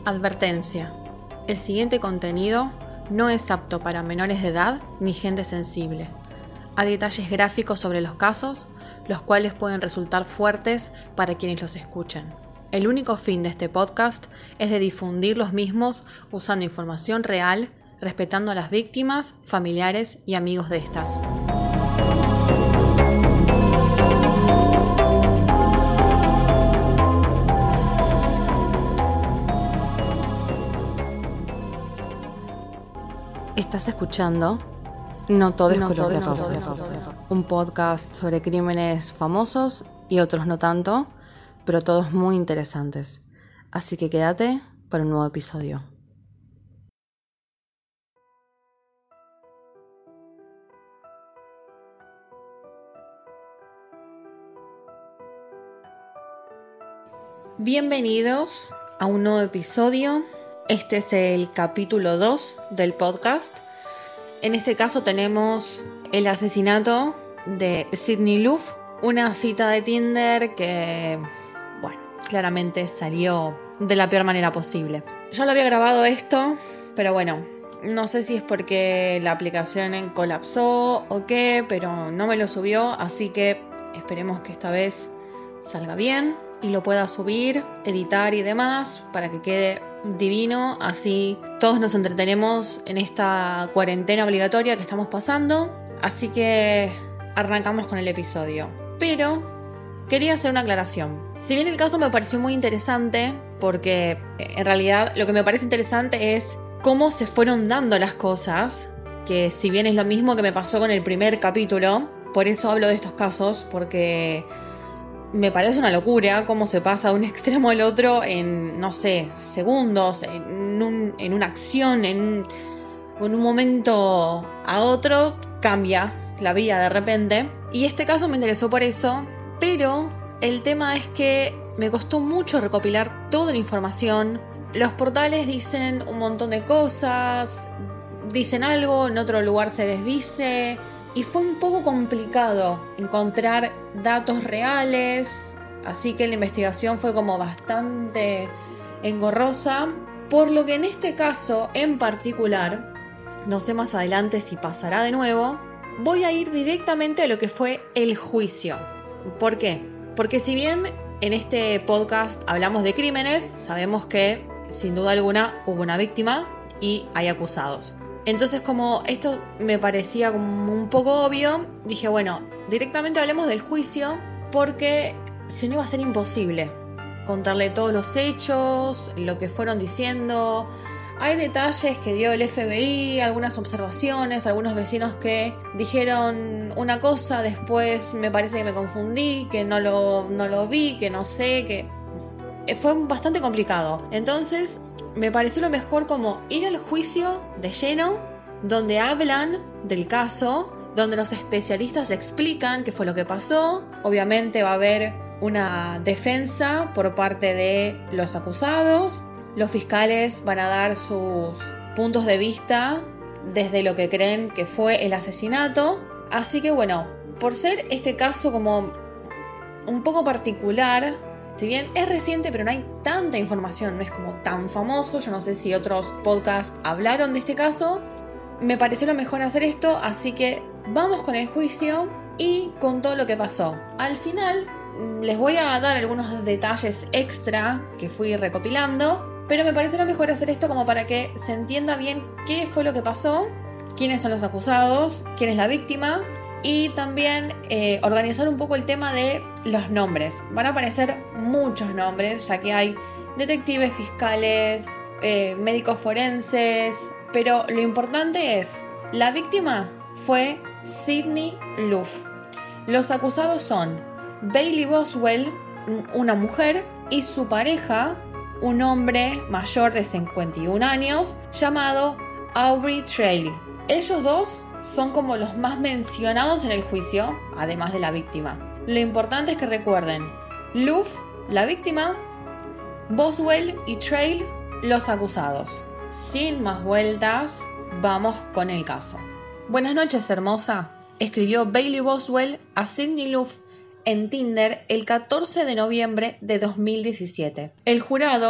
Advertencia. El siguiente contenido no es apto para menores de edad ni gente sensible. Hay detalles gráficos sobre los casos, los cuales pueden resultar fuertes para quienes los escuchen. El único fin de este podcast es de difundir los mismos usando información real, respetando a las víctimas, familiares y amigos de estas. Estás escuchando No todo es color de rosa, un podcast sobre crímenes famosos y otros no tanto, pero todos muy interesantes. Así que quédate para un nuevo episodio. Bienvenidos a un nuevo episodio. Este es el capítulo 2 del podcast. En este caso tenemos el asesinato de Sidney Luff, una cita de Tinder que, bueno, claramente salió de la peor manera posible. Ya lo había grabado esto, pero bueno, no sé si es porque la aplicación colapsó o qué, pero no me lo subió, así que esperemos que esta vez salga bien y lo pueda subir, editar y demás para que quede divino, así todos nos entretenemos en esta cuarentena obligatoria que estamos pasando. Así que arrancamos con el episodio. Pero quería hacer una aclaración. Si bien el caso me pareció muy interesante, porque en realidad lo que me parece interesante es cómo se fueron dando las cosas, que si bien es lo mismo que me pasó con el primer capítulo, por eso hablo de estos casos, porque me parece una locura cómo se pasa de un extremo al otro en, no sé, segundos, en una acción, en un momento a otro, cambia la vida de repente. Y este caso me interesó por eso, pero el tema es que me costó mucho recopilar toda la información. Los portales dicen un montón de cosas, dicen algo, en otro lugar se desdice. Y fue un poco complicado encontrar datos reales, así que la investigación fue como bastante engorrosa, por lo que en este caso en particular, no sé más adelante si pasará de nuevo, voy a ir directamente a lo que fue el juicio. ¿Por qué? Porque si bien en este podcast hablamos de crímenes, sabemos que sin duda alguna hubo una víctima y hay acusados. Entonces, como esto me parecía como un poco obvio, dije, bueno, directamente hablemos del juicio, porque si no iba a ser imposible contarle todos los hechos, lo que fueron diciendo. Hay detalles que dio el FBI, algunas observaciones, algunos vecinos que dijeron una cosa, después me parece que me confundí, que no lo vi, que no sé, que fue bastante complicado. Entonces me pareció lo mejor como ir al juicio de lleno, donde hablan del caso, donde los especialistas explican qué fue lo que pasó. Obviamente va a haber una defensa por parte de los acusados. Los fiscales van a dar sus puntos de vista desde lo que creen que fue el asesinato. Así que bueno, por ser este caso como un poco particular, si bien es reciente, pero no hay tanta información, no es como tan famoso. Yo no sé si otros podcasts hablaron de este caso. Me pareció lo mejor hacer esto, así que vamos con el juicio y con todo lo que pasó. Al final les voy a dar algunos detalles extra que fui recopilando, pero me pareció lo mejor hacer esto como para que se entienda bien qué fue lo que pasó, quiénes son los acusados, quién es la víctima. Y también organizar un poco el tema de los nombres. Van a aparecer muchos nombres, ya que hay detectives, fiscales, médicos forenses. Pero lo importante es, la víctima fue Sidney Luff. Los acusados son Bailey Boswell, una mujer, y su pareja, un hombre mayor de 51 años, llamado Aubrey Trail. Ellos dos son como los más mencionados en el juicio, además de la víctima. Lo importante es que recuerden, Luff, la víctima, Boswell y Trail, los acusados. Sin más vueltas, vamos con el caso. Buenas noches, hermosa, escribió Bailey Boswell a Sidney Luff en Tinder el 14 de noviembre de 2017. El jurado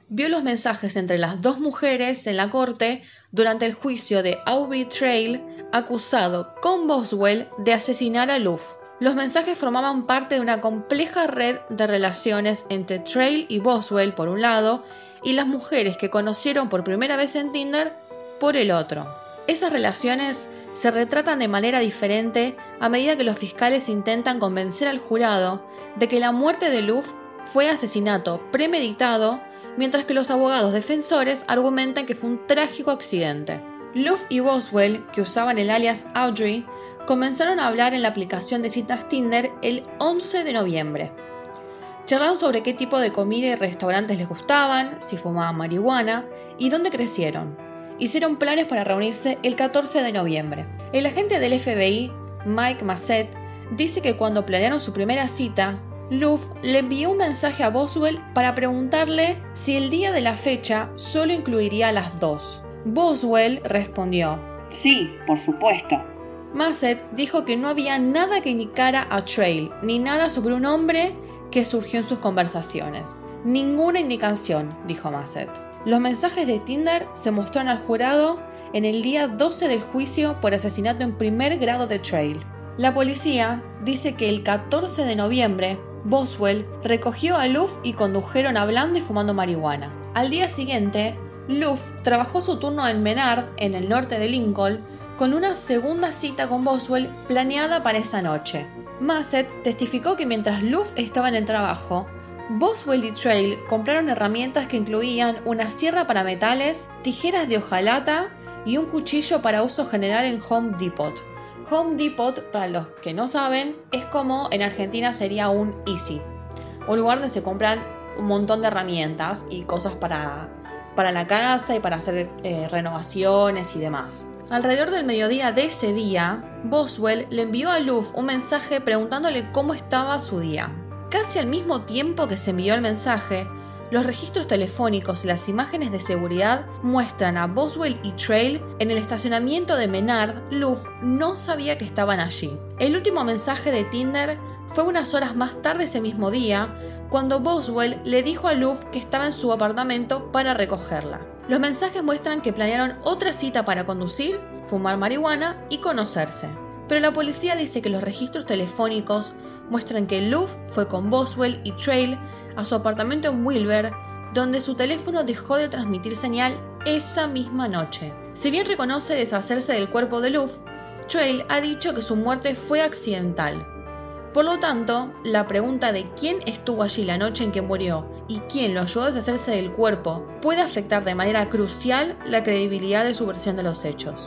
vio los mensajes entre las dos mujeres en la corte durante el juicio de Aubrey Trail, acusado con Boswell de asesinar a Luff. Los mensajes formaban parte de una compleja red de relaciones entre Trail y Boswell por un lado y las mujeres que conocieron por primera vez en Tinder por el otro. Esas relaciones se retratan de manera diferente a medida que los fiscales intentan convencer al jurado de que la muerte de Luff fue asesinato premeditado, mientras que los abogados defensores argumentan que fue un trágico accidente. Luff y Boswell, que usaban el alias Audrey, comenzaron a hablar en la aplicación de citas Tinder el 11 de noviembre. Charlaron sobre qué tipo de comida y restaurantes les gustaban, si fumaban marihuana y dónde crecieron. Hicieron planes para reunirse el 14 de noviembre. El agente del FBI, Mike Massett, dice que cuando planearon su primera cita, Luff le envió un mensaje a Boswell para preguntarle si el día de la fecha solo incluiría a las dos. Boswell respondió: sí, por supuesto. Massett dijo que no había nada que indicara a Trail, ni nada sobre un hombre que surgió en sus conversaciones. Ninguna indicación, dijo Massett. Los mensajes de Tinder se mostraron al jurado en el día 12 del juicio por asesinato en primer grado de Trail. La policía dice que el 14 de noviembre, Boswell recogió a Luff y condujeron hablando y fumando marihuana. Al día siguiente, Luff trabajó su turno en Menard, en el norte de Lincoln, con una segunda cita con Boswell planeada para esa noche. Massett testificó que mientras Luff estaba en el trabajo, Boswell y Trail compraron herramientas que incluían una sierra para metales, tijeras de hojalata y un cuchillo para uso general en Home Depot. Home Depot, para los que no saben, es como en Argentina sería un Easy, un lugar donde se compran un montón de herramientas y cosas para la casa y para hacer renovaciones y demás. Alrededor del mediodía de ese día, Boswell le envió a Luff un mensaje preguntándole cómo estaba su día. Casi al mismo tiempo que se envió el mensaje, los registros telefónicos y las imágenes de seguridad muestran a Boswell y Trail en el estacionamiento de Menard. Luff no sabía que estaban allí. El último mensaje de Tinder fue unas horas más tarde ese mismo día, cuando Boswell le dijo a Luff que estaba en su apartamento para recogerla. Los mensajes muestran que planearon otra cita para conducir, fumar marihuana y conocerse. Pero la policía dice que los registros telefónicos muestran que Luff fue con Boswell y Trail a su apartamento en Wilber, donde su teléfono dejó de transmitir señal esa misma noche. Si bien reconoce deshacerse del cuerpo de Luff, Trail ha dicho que su muerte fue accidental. Por lo tanto, la pregunta de quién estuvo allí la noche en que murió y quién lo ayudó a deshacerse del cuerpo puede afectar de manera crucial la credibilidad de su versión de los hechos.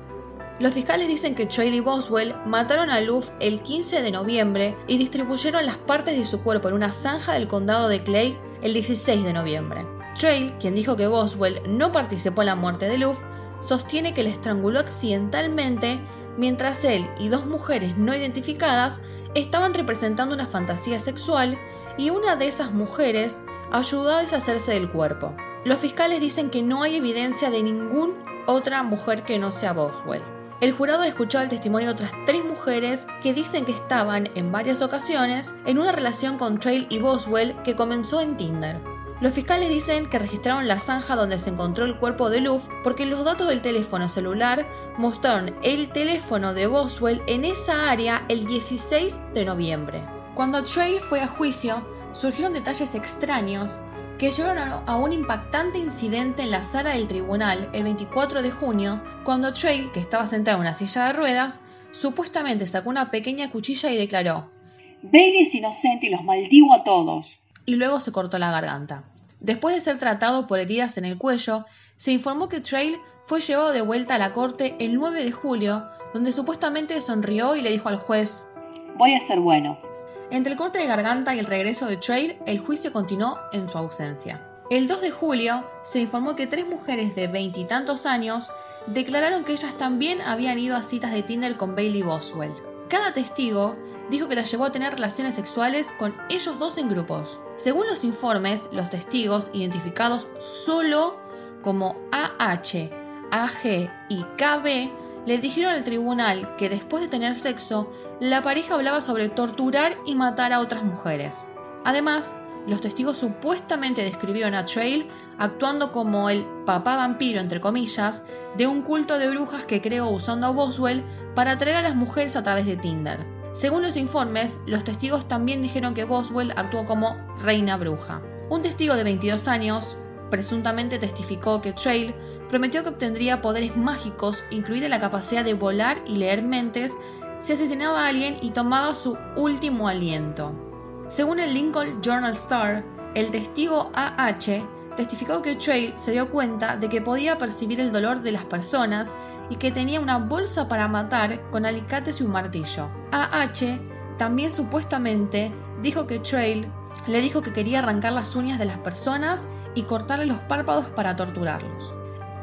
Los fiscales dicen que Trail y Boswell mataron a Luff el 15 de noviembre y distribuyeron las partes de su cuerpo en una zanja del condado de Clay el 16 de noviembre. Trail, quien dijo que Boswell no participó en la muerte de Luff, sostiene que le estranguló accidentalmente mientras él y dos mujeres no identificadas estaban representando una fantasía sexual y una de esas mujeres ayudó a deshacerse del cuerpo. Los fiscales dicen que no hay evidencia de ninguna otra mujer que no sea Boswell. El jurado escuchó el testimonio de otras 3 mujeres que dicen que estaban en varias ocasiones en una relación con Trail y Boswell que comenzó en Tinder. Los fiscales dicen que registraron la zanja donde se encontró el cuerpo de Luff porque los datos del teléfono celular mostraron el teléfono de Boswell en esa área el 16 de noviembre. Cuando Trail fue a juicio, surgieron detalles extraños que llevaron a un impactante incidente en la sala del tribunal el 24 de junio, cuando Trail, que estaba sentado en una silla de ruedas, supuestamente sacó una pequeña cuchilla y declaró: Bailey es inocente y los maldigo a todos. Y luego se cortó la garganta. Después de ser tratado por heridas en el cuello, se informó que Trail fue llevado de vuelta a la corte el 9 de julio, donde supuestamente sonrió y le dijo al juez: voy a ser bueno. Entre el corte de garganta y el regreso de Trail, el juicio continuó en su ausencia. El 2 de julio se informó que 3 mujeres de 20 y tantos años declararon que ellas también habían ido a citas de Tinder con Bailey Boswell. Cada testigo dijo que las llevó a tener relaciones sexuales con ellos dos en grupos. Según los informes, los testigos, identificados solo como AH, AG y KB, le dijeron al tribunal que después de tener sexo, la pareja hablaba sobre torturar y matar a otras mujeres. Además, los testigos supuestamente describieron a Trail actuando como el papá vampiro, entre comillas, de un culto de brujas que creó usando a Boswell para atraer a las mujeres a través de Tinder. Según los informes, los testigos también dijeron que Boswell actuó como reina bruja. Un testigo de 22 años presuntamente testificó que Trail prometió que obtendría poderes mágicos, incluida la capacidad de volar y leer mentes, si asesinaba a alguien y tomaba su último aliento. Según el Lincoln Journal Star, el testigo A.H. testificó que Trail se dio cuenta de que podía percibir el dolor de las personas y que tenía una bolsa para matar con alicates y un martillo. A.H. también supuestamente dijo que Trail le dijo que quería arrancar las uñas de las personas y cortarle los párpados para torturarlos.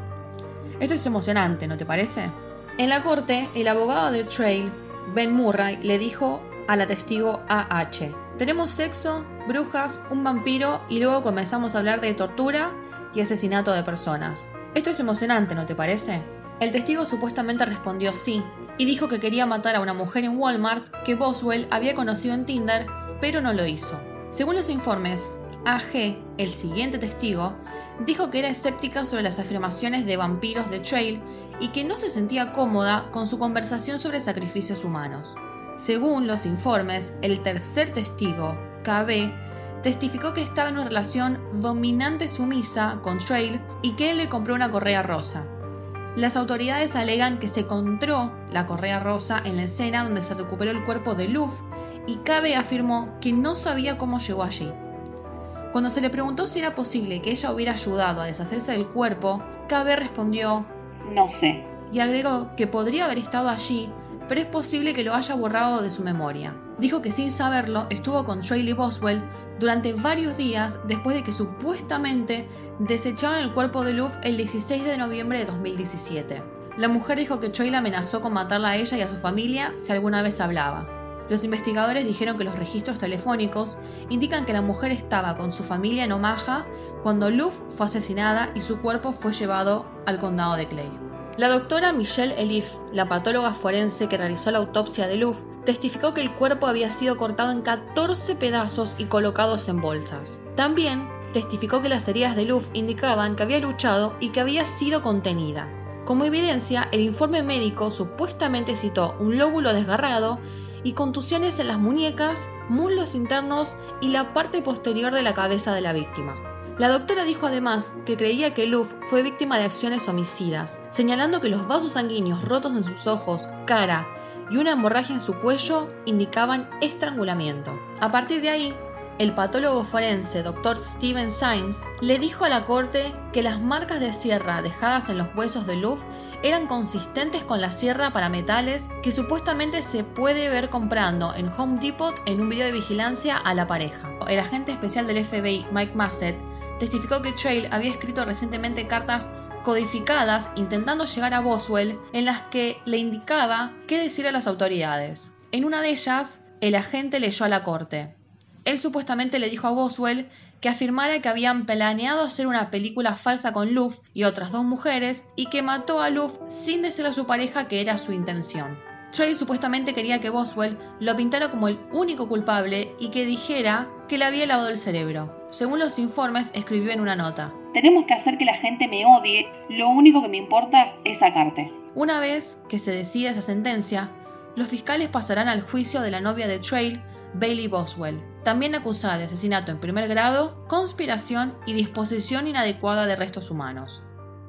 Esto es emocionante, ¿no te parece? En la corte, el abogado de Trail, Ben Murray, le dijo a la testigo A.H.: tenemos sexo, brujas, un vampiro y luego comenzamos a hablar de tortura y asesinato de personas. Esto es emocionante, ¿no te parece? El testigo supuestamente respondió sí y dijo que quería matar a una mujer en Walmart que Boswell había conocido en Tinder, pero no lo hizo. Según los informes, A.G., el siguiente testigo, dijo que era escéptica sobre las afirmaciones de vampiros de Trail y que no se sentía cómoda con su conversación sobre sacrificios humanos. Según los informes, el tercer testigo, KB, testificó que estaba en una relación dominante-sumisa con Trail y que él le compró una correa rosa. Las autoridades alegan que se encontró la correa rosa en la escena donde se recuperó el cuerpo de Luf y KB afirmó que no sabía cómo llegó allí. Cuando se le preguntó si era posible que ella hubiera ayudado a deshacerse del cuerpo, KB respondió: no sé. Y agregó que podría haber estado allí, pero es posible que lo haya borrado de su memoria. Dijo que sin saberlo estuvo con Trail y Boswell durante varios días después de que supuestamente desecharon el cuerpo de Luf el 16 de noviembre de 2017. La mujer dijo que Trail amenazó con matarla a ella y a su familia si alguna vez hablaba. Los investigadores dijeron que los registros telefónicos indican que la mujer estaba con su familia en Omaha cuando Luf fue asesinada y su cuerpo fue llevado al condado de Clay. La doctora Michelle Elif, la patóloga forense que realizó la autopsia de Luf, testificó que el cuerpo había sido cortado en 14 pedazos y colocados en bolsas. También testificó que las heridas de Luf indicaban que había luchado y que había sido contenida. Como evidencia, el informe médico supuestamente citó un lóbulo desgarrado y contusiones en las muñecas, muslos internos y la parte posterior de la cabeza de la víctima. La doctora dijo además que creía que Luf fue víctima de acciones homicidas, señalando que los vasos sanguíneos rotos en sus ojos, cara y una hemorragia en su cuello indicaban estrangulamiento. A partir de ahí, el patólogo forense Dr. Steven Symes le dijo a la corte que las marcas de sierra dejadas en los huesos de Luf eran consistentes con la sierra para metales que supuestamente se puede ver comprando en Home Depot en un video de vigilancia a la pareja. El agente especial del FBI, Mike Massett, testificó que Trail había escrito recientemente cartas codificadas intentando llegar a Boswell en las que le indicaba qué decir a las autoridades. En una de ellas, el agente leyó a la corte. Él supuestamente le dijo a Boswell que afirmara que habían planeado hacer una película falsa con Luf y otras 2 mujeres y que mató a Luf sin decirle a su pareja que era su intención. Trail supuestamente quería que Boswell lo pintara como el único culpable y que dijera que le había lavado el cerebro. Según los informes, escribió en una nota: tenemos que hacer que la gente me odie, lo único que me importa es sacarte. Una vez que se decida esa sentencia, los fiscales pasarán al juicio de la novia de Trail, Bailey Boswell, también acusada de asesinato en primer grado, conspiración y disposición inadecuada de restos humanos.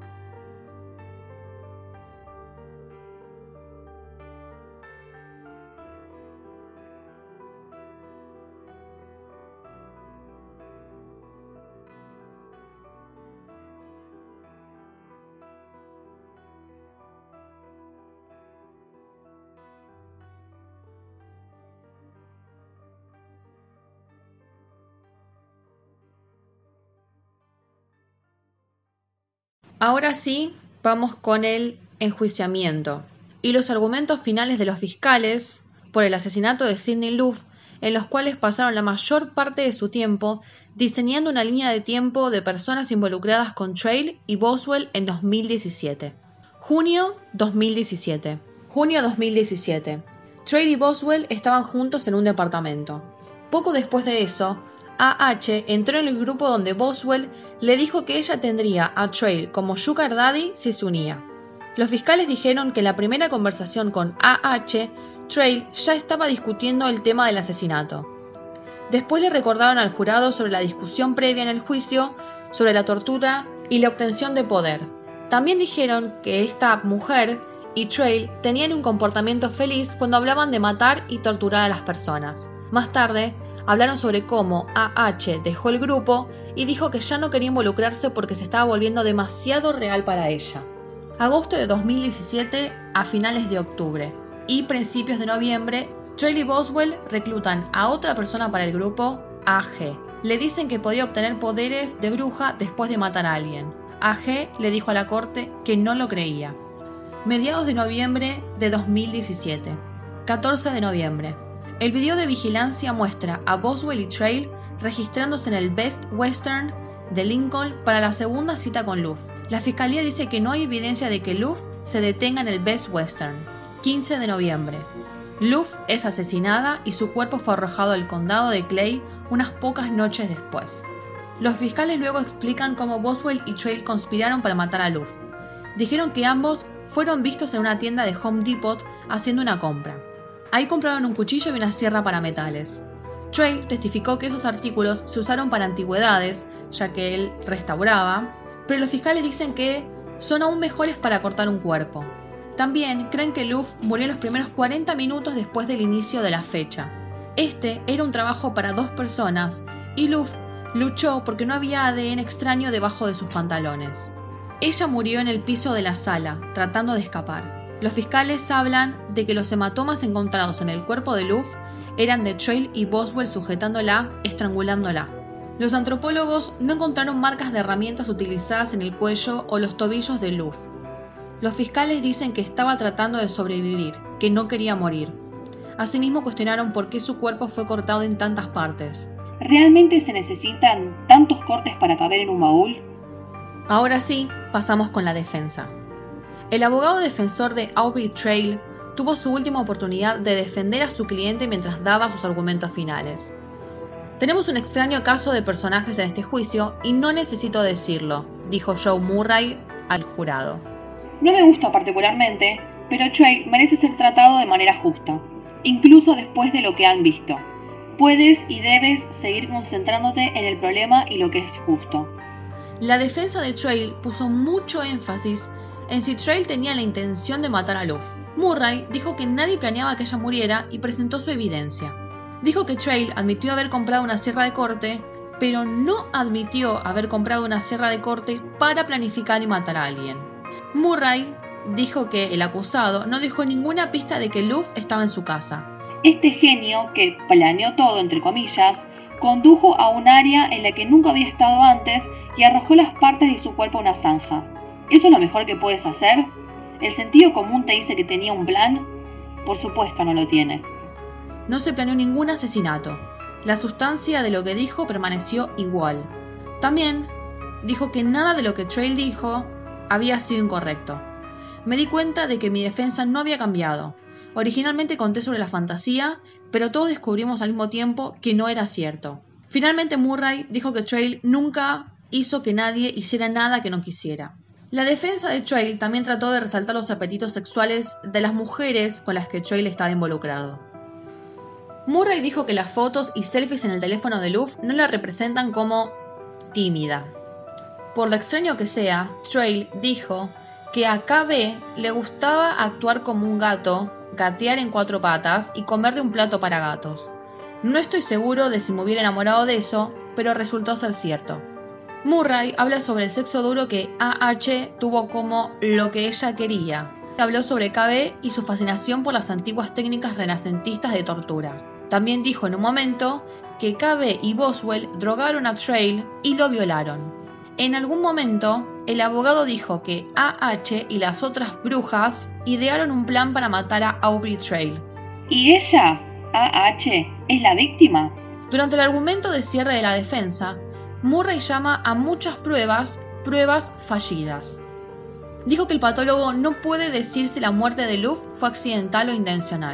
Ahora sí, vamos con el enjuiciamiento y los argumentos finales de los fiscales por el asesinato de Sidney Luf, en los cuales pasaron la mayor parte de su tiempo diseñando una línea de tiempo de personas involucradas con Trail y Boswell en 2017. Junio 2017. Trail y Boswell estaban juntos en un departamento. Poco después de eso, AH entró en el grupo donde Boswell le dijo que ella tendría a Trail como Sugar Daddy si se unía. Los fiscales dijeron que en la primera conversación con AH, Trail ya estaba discutiendo el tema del asesinato. Después le recordaron al jurado sobre la discusión previa en el juicio sobre la tortura y la obtención de poder. También dijeron que esta mujer y Trail tenían un comportamiento feliz cuando hablaban de matar y torturar a las personas. Más tarde, hablaron sobre cómo AH dejó el grupo y dijo que ya no quería involucrarse porque se estaba volviendo demasiado real para ella. Agosto de 2017 a finales de octubre y principios de noviembre, Trail y Boswell reclutan a otra persona para el grupo, AG. Le dicen que podía obtener poderes de bruja después de matar a alguien. AG le dijo a la corte que no lo creía. Mediados de noviembre de 2017. 14 de noviembre. El video de vigilancia muestra a Boswell y Trail registrándose en el Best Western de Lincoln para la segunda cita con Luff. La fiscalía dice que no hay evidencia de que Luff se detenga en el Best Western. 15 de noviembre. Luff es asesinada y su cuerpo fue arrojado al condado de Clay unas pocas noches después. Los fiscales luego explican cómo Boswell y Trail conspiraron para matar a Luff. Dijeron que ambos fueron vistos en una tienda de Home Depot haciendo una compra. Ahí compraron un cuchillo y una sierra para metales. Trail testificó que esos artículos se usaron para antigüedades, ya que él restauraba, pero los fiscales dicen que son aún mejores para cortar un cuerpo. También creen que Luff murió en los primeros 40 minutos después del inicio de la fecha. Este era un trabajo para 2 personas y Luff luchó porque no había ADN extraño debajo de sus pantalones. Ella murió en el piso de la sala, tratando de escapar. Los fiscales hablan de que los hematomas encontrados en el cuerpo de Luff eran de Trail y Boswell sujetándola, estrangulándola. Los antropólogos no encontraron marcas de herramientas utilizadas en el cuello o los tobillos de Luff. Los fiscales dicen que estaba tratando de sobrevivir, que no quería morir. Asimismo cuestionaron por qué su cuerpo fue cortado en tantas partes. ¿Realmente se necesitan tantos cortes para caber en un baúl? Ahora sí, pasamos con la defensa. El abogado defensor de Aubrey Trail tuvo su última oportunidad de defender a su cliente mientras daba sus argumentos finales. Tenemos un extraño caso de personajes en este juicio y no necesito decirlo, dijo Joe Murray al jurado. No me gusta particularmente, pero Trail merece ser tratado de manera justa, incluso después de lo que han visto. Puedes y debes seguir concentrándote en el problema y lo que es justo. La defensa de Trail puso mucho énfasis en si Trail tenía la intención de matar a Luff. Murray dijo que nadie planeaba que ella muriera y presentó su evidencia. Dijo que Trail admitió haber comprado una sierra de corte, pero no admitió haber comprado una sierra de corte para planificar y matar a alguien. Murray dijo que el acusado no dejó ninguna pista de que Luff estaba en su casa. Este genio, que planeó todo entre comillas, condujo a un área en la que nunca había estado antes y arrojó las partes de su cuerpo a una zanja. ¿Eso es lo mejor que puedes hacer? ¿El sentido común te dice que tenía un plan? Por supuesto no lo tiene. No se planeó ningún asesinato. La sustancia de lo que dijo permaneció igual. También dijo que nada de lo que Trail dijo había sido incorrecto. Me di cuenta de que mi defensa no había cambiado. Originalmente conté sobre la fantasía, pero todos descubrimos al mismo tiempo que no era cierto. Finalmente Murray dijo que Trail nunca hizo que nadie hiciera nada que no quisiera. La defensa de Trail también trató de resaltar los apetitos sexuales de las mujeres con las que Trail estaba involucrado. Murray dijo que las fotos y selfies en el teléfono de Luff no la representan como tímida. Por lo extraño que sea, Trail dijo que a KB le gustaba actuar como un gato, gatear en 4 patas y comer de un plato para gatos. No estoy seguro de si me hubiera enamorado de eso, pero resultó ser cierto. Murray habla sobre el sexo duro que AH tuvo como lo que ella quería. Habló sobre KB y su fascinación por las antiguas técnicas renacentistas de tortura. También dijo en un momento que KB y Boswell drogaron a Trail y lo violaron. En algún momento, el abogado dijo que AH y las otras brujas idearon un plan para matar a Aubrey Trail. ¿Y ella, AH, es la víctima? Durante el argumento de cierre de la defensa, Murray llama a muchas pruebas fallidas. Dijo que el patólogo no puede decir si la muerte de Luff fue accidental o intencional.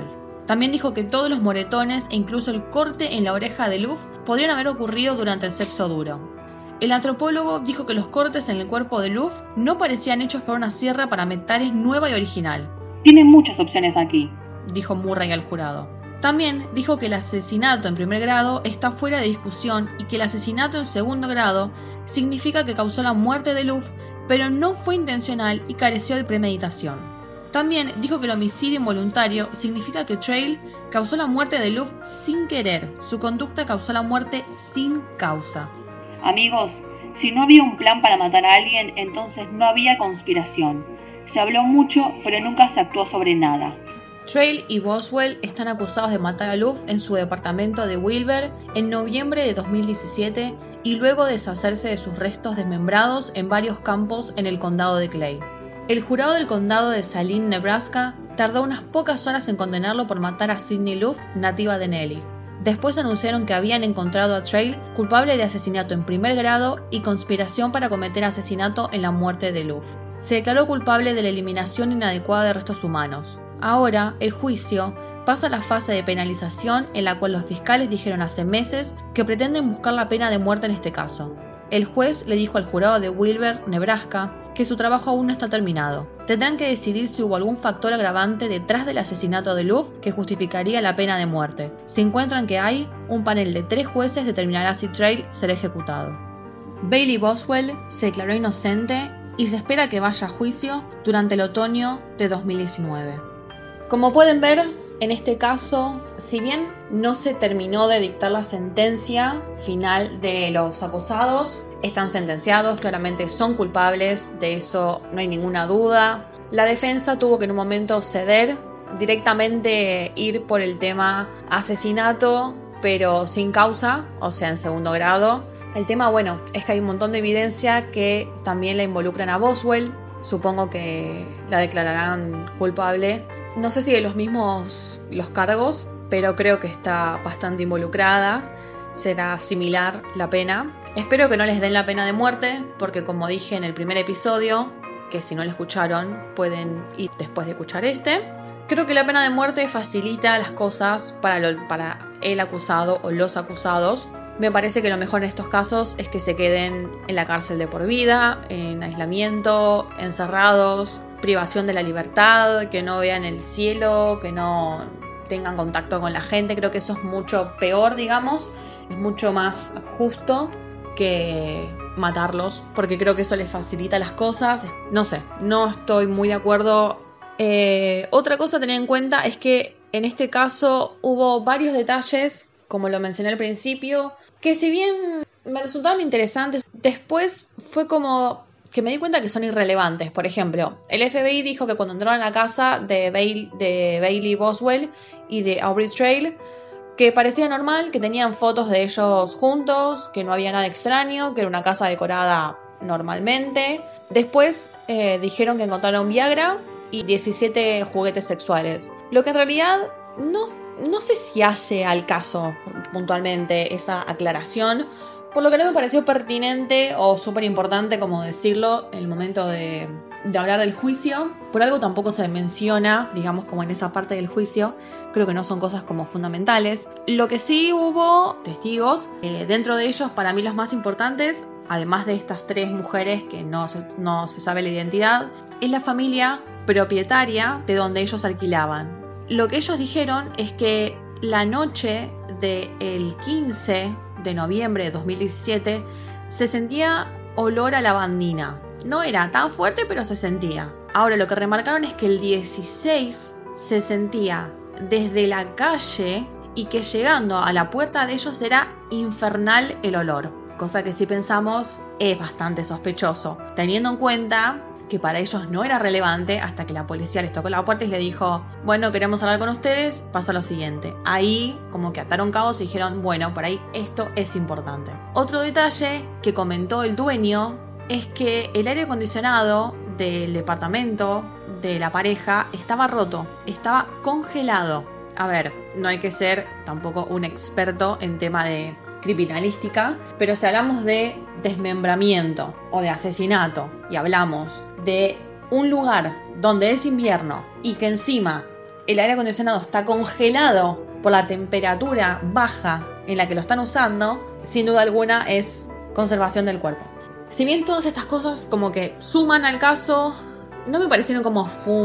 También dijo que todos los moretones e incluso el corte en la oreja de Luv podrían haber ocurrido durante el sexo duro. El antropólogo dijo que los cortes en el cuerpo de Luv no parecían hechos por una sierra para metales nueva y original. Tienen muchas opciones aquí, dijo Murray al jurado. También dijo que el asesinato en primer grado está fuera de discusión y que el asesinato en segundo grado significa que causó la muerte de Luv, pero no fue intencional y careció de premeditación. También dijo que el homicidio involuntario significa que Trail causó la muerte de Luv sin querer. Su conducta causó la muerte sin causa. Amigos, si no había un plan para matar a alguien, entonces no había conspiración. Se habló mucho, pero nunca se actuó sobre nada. Trail y Boswell están acusados de matar a Luv en su departamento de Wilber en noviembre de 2017 y luego deshacerse de sus restos desmembrados en varios campos en el condado de Clay. El jurado del condado de Saline, Nebraska, tardó unas pocas horas en condenarlo por matar a Sidney Luv, nativa de Nellie. Después anunciaron que habían encontrado a Trail culpable de asesinato en primer grado y conspiración para cometer asesinato en la muerte de Luv. Se declaró culpable de la eliminación inadecuada de restos humanos. Ahora, el juicio pasa a la fase de penalización en la cual los fiscales dijeron hace meses que pretenden buscar la pena de muerte en este caso. El juez le dijo al jurado de Wilber, Nebraska, que su trabajo aún no está terminado. Tendrán que decidir si hubo algún factor agravante detrás del asesinato de Luv que justificaría la pena de muerte. Si encuentran que hay, un panel de 3 jueces determinará si Trail será ejecutado. Bailey Boswell se declaró inocente y se espera que vaya a juicio durante el otoño de 2019. Como pueden ver, en este caso, si bien no se terminó de dictar la sentencia final de los acusados, están sentenciados, claramente son culpables, de eso no hay ninguna duda. La defensa tuvo que en un momento ceder, directamente ir por el tema asesinato, pero sin causa, o sea, en segundo grado. El tema, bueno, es que hay un montón de evidencia que también la involucran a Boswell. Supongo que la declararán culpable. No sé si de los mismos los cargos, pero creo que está bastante involucrada. Será similar la pena. Espero que no les den la pena de muerte, porque como dije en el primer episodio, que si no lo escucharon pueden ir después de escuchar este, creo que la pena de muerte facilita las cosas para el acusado o los acusados. Me parece que lo mejor en estos casos es que se queden en la cárcel de por vida, en aislamiento, encerrados, privación de la libertad, que no vean el cielo, que no tengan contacto con la gente. Creo que eso es mucho peor, digamos, es mucho más justo que matarlos, porque creo que eso les facilita las cosas. No sé, no estoy muy de acuerdo. Otra cosa a tener en cuenta es que en este caso hubo varios detalles, como lo mencioné al principio, que si bien me resultaron interesantes, después fue como que me di cuenta que son irrelevantes. Por ejemplo, el FBI dijo que cuando entraron a la casa de Bailey Boswell y de Aubrey Trail, que parecía normal, que tenían fotos de ellos juntos, que no había nada extraño, que era una casa decorada normalmente. Después dijeron que encontraron Viagra y 17 juguetes sexuales, lo que en realidad no sé si hace al caso puntualmente esa aclaración, por lo que no me pareció pertinente o súper importante como decirlo en el momento de hablar del juicio. Por algo tampoco se menciona, digamos, como en esa parte del juicio. Creo que no son cosas como fundamentales. Lo que sí hubo testigos, dentro de ellos para mí los más importantes, además de estas 3 mujeres que no se sabe la identidad, es la familia propietaria de donde ellos alquilaban. Lo que ellos dijeron es que la noche del 15 de noviembre de 2017 se sentía olor a lavandina. No era tan fuerte, pero se sentía. Ahora, lo que remarcaron es que el 16 se sentía desde la calle y que llegando a la puerta de ellos era infernal el olor. Cosa que si pensamos es bastante sospechoso, teniendo en cuenta que para ellos no era relevante hasta que la policía les tocó la puerta y les dijo: bueno, queremos hablar con ustedes, pasa lo siguiente. Ahí como que ataron cabos y dijeron: bueno, por ahí esto es importante. Otro detalle que comentó el dueño es que el aire acondicionado del departamento de la pareja estaba roto, estaba congelado. A ver, no hay que ser tampoco un experto en tema de criminalística, pero si hablamos de desmembramiento o de asesinato y hablamos de un lugar donde es invierno y que encima el aire acondicionado está congelado por la temperatura baja en la que lo están usando, sin duda alguna es conservación del cuerpo. Si bien todas estas cosas como que suman al caso, no me parecieron como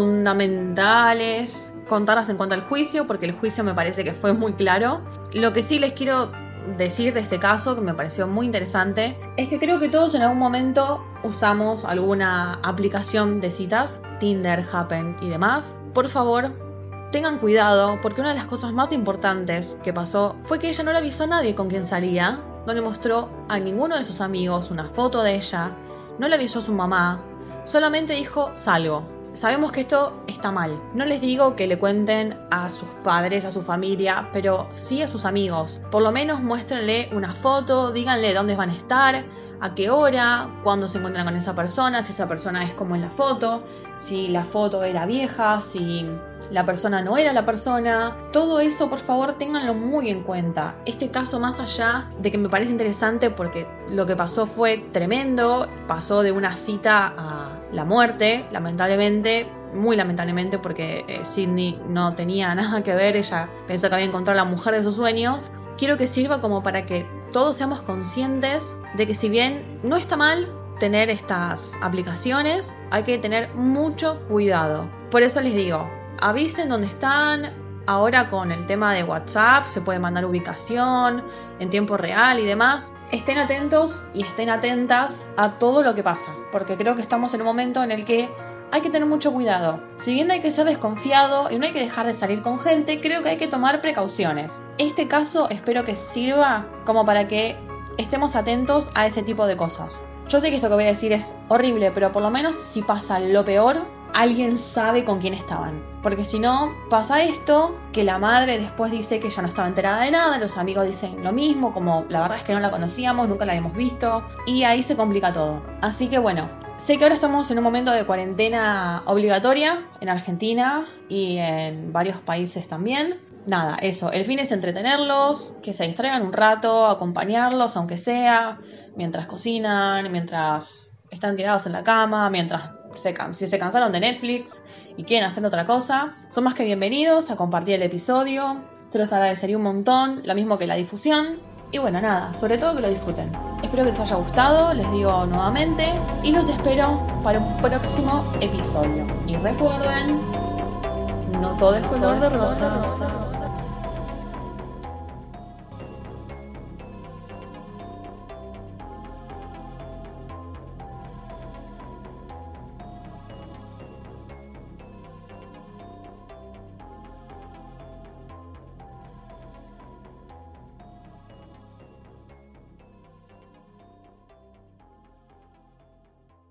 fundamentales contarlas en cuanto al juicio, porque el juicio me parece que fue muy claro. Lo que sí les quiero decir de este caso, que me pareció muy interesante, es que creo que todos en algún momento usamos alguna aplicación de citas, Tinder, Happen y demás. Por favor, tengan cuidado, porque una de las cosas más importantes que pasó fue que ella no le avisó a nadie con quien salía, no le mostró a ninguno de sus amigos una foto de ella, no le avisó a su mamá, solamente dijo salgo. Sabemos que esto está mal. No les digo que le cuenten a sus padres, a su familia, pero sí a sus amigos. Por lo menos muéstrenle una foto, díganle dónde van a estar, a qué hora, cuándo se encuentran con esa persona, si esa persona es como en la foto, si la foto era vieja, si la persona no era la persona. Todo eso, por favor, ténganlo muy en cuenta. Este caso, más allá de que me parece interesante porque lo que pasó fue tremendo, pasó de una cita a la muerte, lamentablemente, muy lamentablemente, porque Sydney no tenía nada que ver, ella pensó que había encontrado a la mujer de sus sueños. Quiero que sirva como para que todos seamos conscientes de que si bien no está mal tener estas aplicaciones, hay que tener mucho cuidado. Por eso les digo, avisen dónde están. Ahora con el tema de WhatsApp se puede mandar ubicación en tiempo real y demás. Estén atentos y estén atentas a todo lo que pasa, porque creo que estamos en un momento en el que hay que tener mucho cuidado. Si bien no hay que ser desconfiado y no hay que dejar de salir con gente, creo que hay que tomar precauciones. Este caso espero que sirva como para que estemos atentos a ese tipo de cosas. Yo sé que esto que voy a decir es horrible, pero por lo menos si pasa lo peor, alguien sabe con quién estaban. Porque si no, pasa esto, que la madre después dice que ella no estaba enterada de nada, los amigos dicen lo mismo, como la verdad es que no la conocíamos, nunca la habíamos visto, y ahí se complica todo. Así que bueno, sé que ahora estamos en un momento de cuarentena obligatoria en Argentina y en varios países también. Nada, eso, el fin es entretenerlos, que se distraigan un rato, acompañarlos aunque sea, mientras cocinan, mientras están tirados en la cama, mientras si se cansaron de Netflix y quieren hacer otra cosa. Son más que bienvenidos a compartir el episodio, se los agradecería un montón, lo mismo que la difusión. Y bueno, nada, sobre todo que lo disfruten. Espero que les haya gustado, les digo nuevamente, y los espero para un próximo episodio. Y recuerden, no todo es color de rosa.